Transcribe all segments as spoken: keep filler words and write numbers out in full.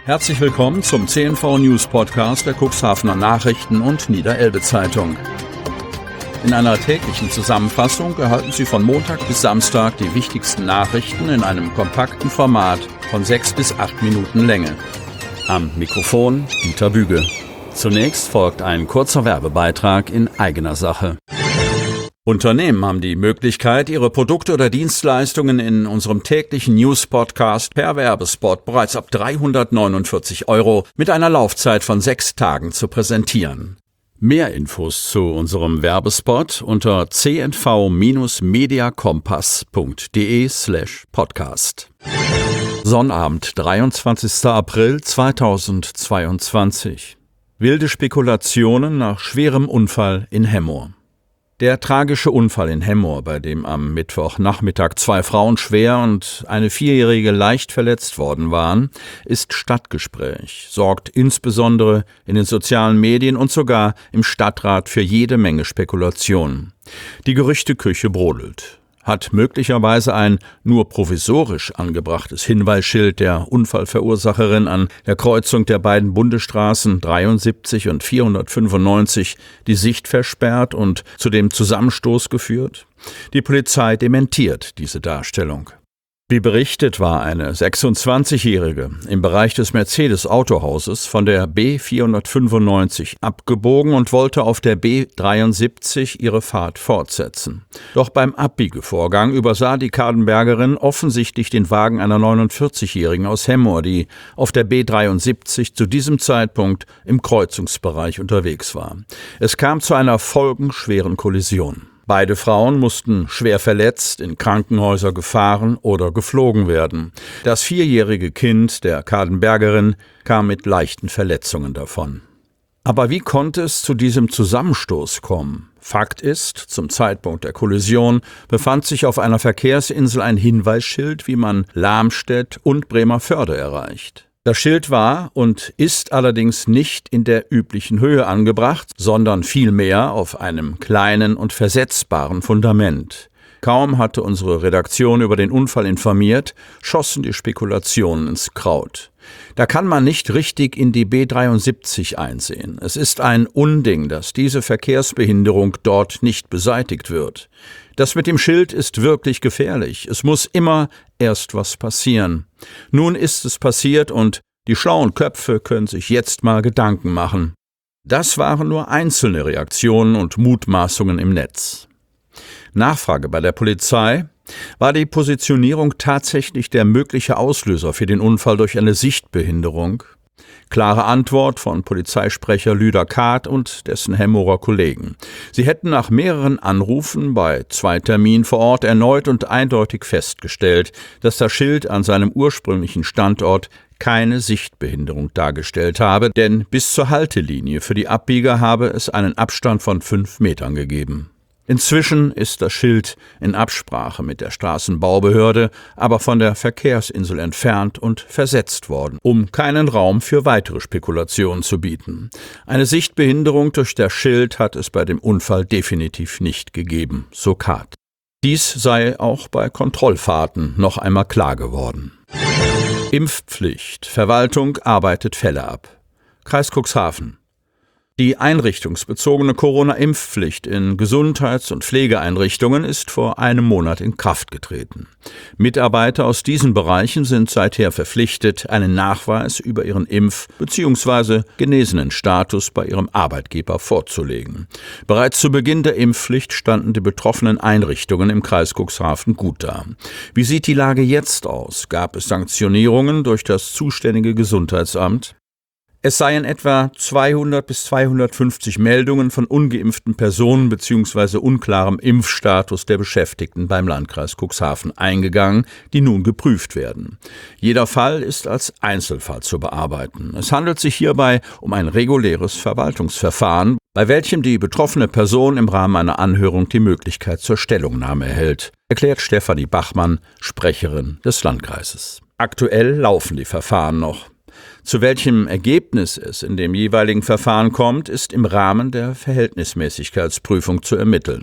Herzlich willkommen zum C N V News Podcast der Cuxhavener Nachrichten und Niederelbe Zeitung. In einer täglichen Zusammenfassung erhalten Sie von Montag bis Samstag die wichtigsten Nachrichten in einem kompakten Format von sechs bis acht Minuten Länge. Am Mikrofon Dieter Büge. Zunächst folgt ein kurzer Werbebeitrag in eigener Sache. Unternehmen haben die Möglichkeit, ihre Produkte oder Dienstleistungen in unserem täglichen News-Podcast per Werbespot bereits ab dreihundertneunundvierzig Euro mit einer Laufzeit von sechs Tagen zu präsentieren. Mehr Infos zu unserem Werbespot unter c n v mediakompass punkt d e slash podcast. Sonnabend, dreiundzwanzigster April zweitausendzweiundzwanzig. Wilde Spekulationen nach schwerem Unfall in Hemmoor. Der tragische Unfall in Hemmoor, bei dem am Mittwochnachmittag zwei Frauen schwer und eine Vierjährige leicht verletzt worden waren, ist Stadtgespräch, sorgt insbesondere in den sozialen Medien und sogar im Stadtrat für jede Menge Spekulationen. Die Gerüchteküche brodelt. Hat möglicherweise ein nur provisorisch angebrachtes Hinweisschild der Unfallverursacherin an der Kreuzung der beiden Bundesstraßen dreiundsiebzig und vierhundertfünfundneunzig die Sicht versperrt und zu dem Zusammenstoß geführt? Die Polizei dementiert diese Darstellung. Wie berichtet, war eine sechsundzwanzigjährige im Bereich des Mercedes-Autohauses von der B vierhundertfünfundneunzig abgebogen und wollte auf der B dreiundsiebzig ihre Fahrt fortsetzen. Doch beim Abbiegevorgang übersah die Kadenbergerin offensichtlich den Wagen einer neunundvierzigjährigen aus Hemmoor, die auf der B dreiundsiebzig zu diesem Zeitpunkt im Kreuzungsbereich unterwegs war. Es kam zu einer folgenschweren Kollision. Beide Frauen mussten schwer verletzt in Krankenhäuser gefahren oder geflogen werden. Das vierjährige Kind der Kadenbergerin kam mit leichten Verletzungen davon. Aber wie konnte es zu diesem Zusammenstoß kommen? Fakt ist, zum Zeitpunkt der Kollision befand sich auf einer Verkehrsinsel ein Hinweisschild, wie man Lamstedt und Bremervörde erreicht. Das Schild war und ist allerdings nicht in der üblichen Höhe angebracht, sondern vielmehr auf einem kleinen und versetzbaren Fundament. Kaum hatte unsere Redaktion über den Unfall informiert, schossen die Spekulationen ins Kraut. Da kann man nicht richtig in die B dreiundsiebzig einsehen. Es ist ein Unding, dass diese Verkehrsbehinderung dort nicht beseitigt wird. Das mit dem Schild ist wirklich gefährlich. Es muss immer erst was passieren. Nun ist es passiert und die schlauen Köpfe können sich jetzt mal Gedanken machen. Das waren nur einzelne Reaktionen und Mutmaßungen im Netz. Nachfrage bei der Polizei: War die Positionierung tatsächlich der mögliche Auslöser für den Unfall durch eine Sichtbehinderung? Klare Antwort von Polizeisprecher Lüder Kath und dessen Hemmoorer Kollegen. Sie hätten nach mehreren Anrufen bei zwei Terminen vor Ort erneut und eindeutig festgestellt, dass das Schild an seinem ursprünglichen Standort keine Sichtbehinderung dargestellt habe, denn bis zur Haltelinie für die Abbieger habe es einen Abstand von fünf Metern gegeben. Inzwischen ist das Schild in Absprache mit der Straßenbaubehörde aber von der Verkehrsinsel entfernt und versetzt worden, um keinen Raum für weitere Spekulationen zu bieten. Eine Sichtbehinderung durch das Schild hat es bei dem Unfall definitiv nicht gegeben, so Kath. Dies sei auch bei Kontrollfahrten noch einmal klar geworden. Impfpflicht. Verwaltung arbeitet Fälle ab. Kreis Cuxhaven. Die einrichtungsbezogene Corona-Impfpflicht in Gesundheits- und Pflegeeinrichtungen ist vor einem Monat in Kraft getreten. Mitarbeiter aus diesen Bereichen sind seither verpflichtet, einen Nachweis über ihren Impf- bzw. genesenen Status bei ihrem Arbeitgeber vorzulegen. Bereits zu Beginn der Impfpflicht standen die betroffenen Einrichtungen im Kreis Cuxhaven gut da. Wie sieht die Lage jetzt aus? Gab es Sanktionierungen durch das zuständige Gesundheitsamt? Es seien etwa zweihundert bis zweihundertfünfzig Meldungen von ungeimpften Personen bzw. unklarem Impfstatus der Beschäftigten beim Landkreis Cuxhaven eingegangen, die nun geprüft werden. Jeder Fall ist als Einzelfall zu bearbeiten. Es handelt sich hierbei um ein reguläres Verwaltungsverfahren, bei welchem die betroffene Person im Rahmen einer Anhörung die Möglichkeit zur Stellungnahme erhält, erklärt Stefanie Bachmann, Sprecherin des Landkreises. Aktuell laufen die Verfahren noch. Zu welchem Ergebnis es in dem jeweiligen Verfahren kommt, ist im Rahmen der Verhältnismäßigkeitsprüfung zu ermitteln.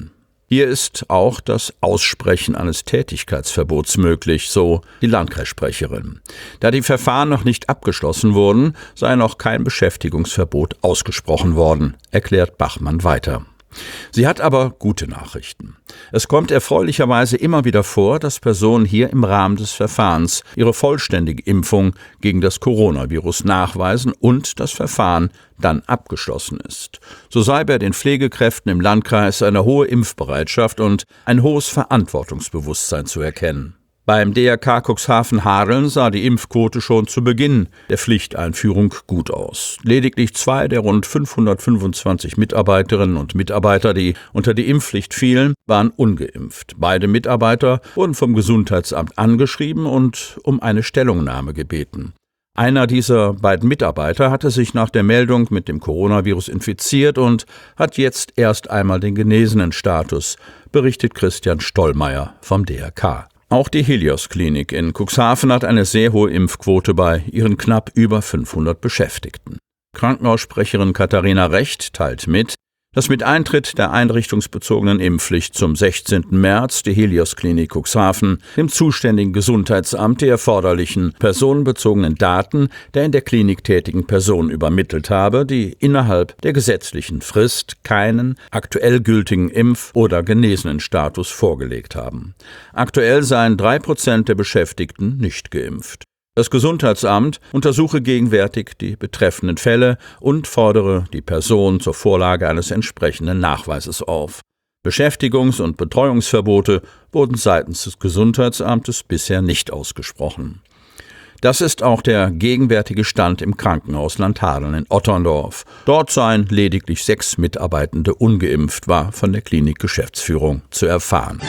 Hier ist auch das Aussprechen eines Tätigkeitsverbots möglich, so die Landkreissprecherin. Da die Verfahren noch nicht abgeschlossen wurden, sei noch kein Beschäftigungsverbot ausgesprochen worden, erklärt Bachmann weiter. Sie hat aber gute Nachrichten. Es kommt erfreulicherweise immer wieder vor, dass Personen hier im Rahmen des Verfahrens ihre vollständige Impfung gegen das Coronavirus nachweisen und das Verfahren dann abgeschlossen ist. So sei bei den Pflegekräften im Landkreis eine hohe Impfbereitschaft und ein hohes Verantwortungsbewusstsein zu erkennen. Beim D R K Cuxhaven-Hadeln sah die Impfquote schon zu Beginn der Pflichteinführung gut aus. Lediglich zwei der rund fünfhundertfünfundzwanzig Mitarbeiterinnen und Mitarbeiter, die unter die Impfpflicht fielen, waren ungeimpft. Beide Mitarbeiter wurden vom Gesundheitsamt angeschrieben und um eine Stellungnahme gebeten. Einer dieser beiden Mitarbeiter hatte sich nach der Meldung mit dem Coronavirus infiziert und hat jetzt erst einmal den genesenen Status, berichtet Christian Stollmeier vom D R K. Auch die Helios-Klinik in Cuxhaven hat eine sehr hohe Impfquote bei ihren knapp über fünfhundert Beschäftigten. Krankenhaussprecherin Katharina Recht teilt mit, dass mit Eintritt der einrichtungsbezogenen Impfpflicht zum sechzehnten März die Helios-Klinik Cuxhaven dem zuständigen Gesundheitsamt die erforderlichen personenbezogenen Daten der in der Klinik tätigen Person übermittelt habe, die innerhalb der gesetzlichen Frist keinen aktuell gültigen Impf- oder genesenen Status vorgelegt haben. Aktuell seien drei Prozent der Beschäftigten nicht geimpft. Das Gesundheitsamt untersuche gegenwärtig die betreffenden Fälle und fordere die Person zur Vorlage eines entsprechenden Nachweises auf. Beschäftigungs- und Betreuungsverbote wurden seitens des Gesundheitsamtes bisher nicht ausgesprochen. Das ist auch der gegenwärtige Stand im Krankenhaus Landhadeln in Otterndorf. Dort seien lediglich sechs Mitarbeitende ungeimpft, war von der Klinikgeschäftsführung zu erfahren.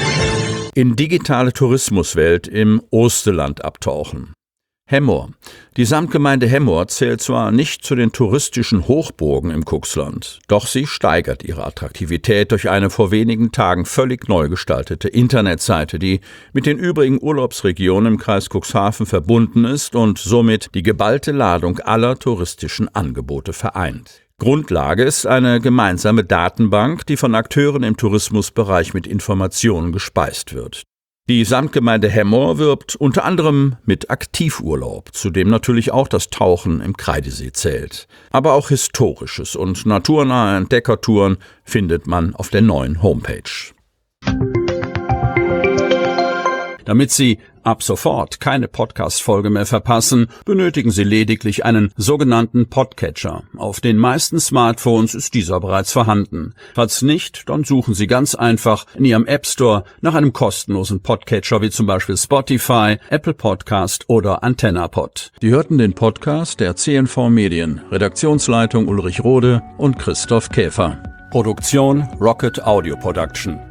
In digitale Tourismuswelt im Osterland abtauchen. Hemmoor. Die Samtgemeinde Hemmoor zählt zwar nicht zu den touristischen Hochburgen im Cuxland, doch sie steigert ihre Attraktivität durch eine vor wenigen Tagen völlig neu gestaltete Internetseite, die mit den übrigen Urlaubsregionen im Kreis Cuxhaven verbunden ist und somit die geballte Ladung aller touristischen Angebote vereint. Grundlage ist eine gemeinsame Datenbank, die von Akteuren im Tourismusbereich mit Informationen gespeist wird. Die Samtgemeinde Hemmoor wirbt unter anderem mit Aktivurlaub, zu dem natürlich auch das Tauchen im Kreidesee zählt. Aber auch historisches und naturnahe Entdeckertouren findet man auf der neuen Homepage. Damit Sie ab sofort keine Podcast-Folge mehr verpassen, benötigen Sie lediglich einen sogenannten Podcatcher. Auf den meisten Smartphones ist dieser bereits vorhanden. Falls nicht, dann suchen Sie ganz einfach in Ihrem App Store nach einem kostenlosen Podcatcher wie zum Beispiel Spotify, Apple Podcast oder AntennaPod. Sie hörten den Podcast der C N V Medien, Redaktionsleitung Ulrich Rode und Christoph Käfer. Produktion Rocket Audio Production.